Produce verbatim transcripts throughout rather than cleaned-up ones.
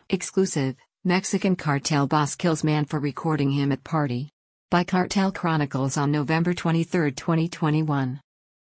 Exclusive, Mexican cartel boss kills man for recording him at party. By Cartel Chronicles on November twenty-third, twenty twenty-one.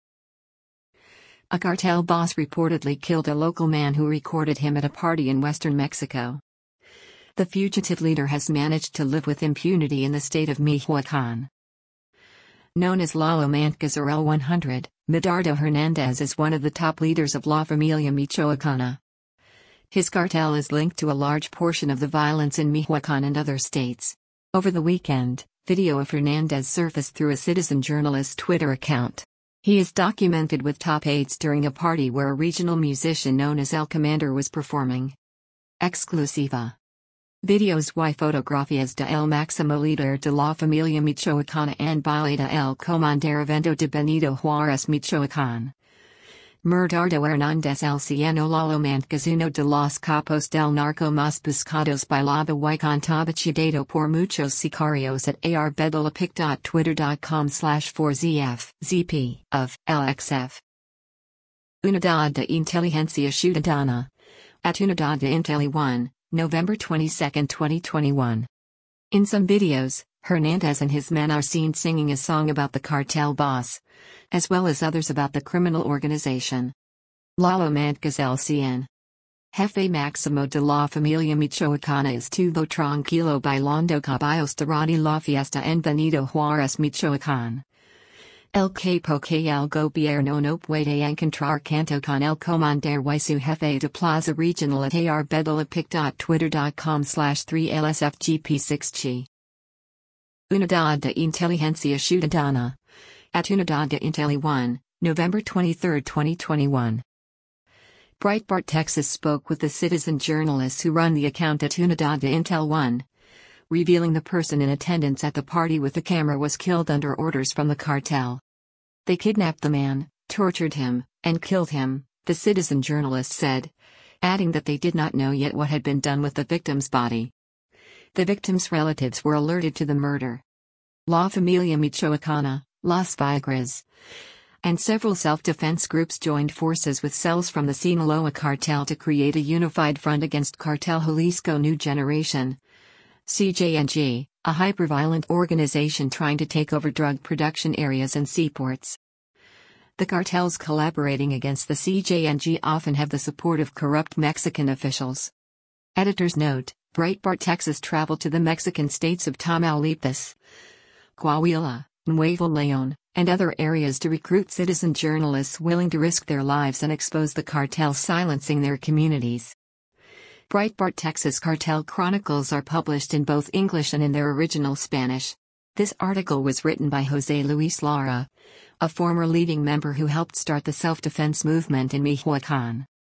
A cartel boss reportedly killed a local man who recorded him at a party in western Mexico. The fugitive leader has managed to live with impunity in the state of Michoacan. Known as Lalo Montgazarel one hundred, Medardo Hernandez is one of the top leaders of La Familia Michoacana. His cartel is linked to a large portion of the violence in Michoacan and other states. Over the weekend, video of Hernandez surfaced through a citizen journalist's Twitter account. He is documented with top aides during a party where a regional musician known as El Commander was performing. Exclusiva. Videos y fotografías de El Máximo Líder de la Familia Michoacana and Baile de El Commander Evento de Benito Juárez Michoacán. Medardo Hernández El Cieno Lalo Montgazarel de los Capos del Narco más buscados bailaba y contagiado por muchos sicarios at arbedelapic.twitter.com slash 4zf zp of lxf. Unidad de Inteligencia Ciudadana. At Unidad de Inteli one, November twenty-second, twenty twenty-one. In some videos, Hernandez and his men are seen singing a song about the cartel boss, as well as others about the criminal organization. Lalo Montgazarel Cien. Jefe Máximo de la Familia Michoacana estuvo tranquilo bailando caballos durante la fiesta en Benito Juárez Michoacán. El capo que el gobierno no puede encontrar canto con el commander y su jefe de plaza regional at arbedelapic.twitter.com slash 3lsfgp6g. Unidad de Inteligencia Ciudadana. At Unidad de Inteli one, November twenty-third, twenty twenty-one. Breitbart Texas spoke with the citizen journalists who run the account at Unidad de Intel one, revealing the person in attendance at the party with the camera was killed under orders from the cartel. They kidnapped the man, tortured him, and killed him, the citizen journalist said, adding that they did not know yet what had been done with the victim's body. The victim's relatives were alerted to the murder. La Familia Michoacana, Las Vigras, and several self-defense groups joined forces with cells from the Sinaloa cartel to create a unified front against Cartel Jalisco New Generation, C J N G, a hyper-violent organization trying to take over drug production areas and seaports. The cartels collaborating against the C J N G often have the support of corrupt Mexican officials. Editor's note: Breitbart Texas traveled to the Mexican states of Tamaulipas, Coahuila, Nuevo León, and other areas to recruit citizen journalists willing to risk their lives and expose the cartel silencing their communities. Breitbart Texas Cartel Chronicles are published in both English and in their original Spanish. This article was written by José Luis Lara, a former leading member who helped start the self-defense movement in Michoacán.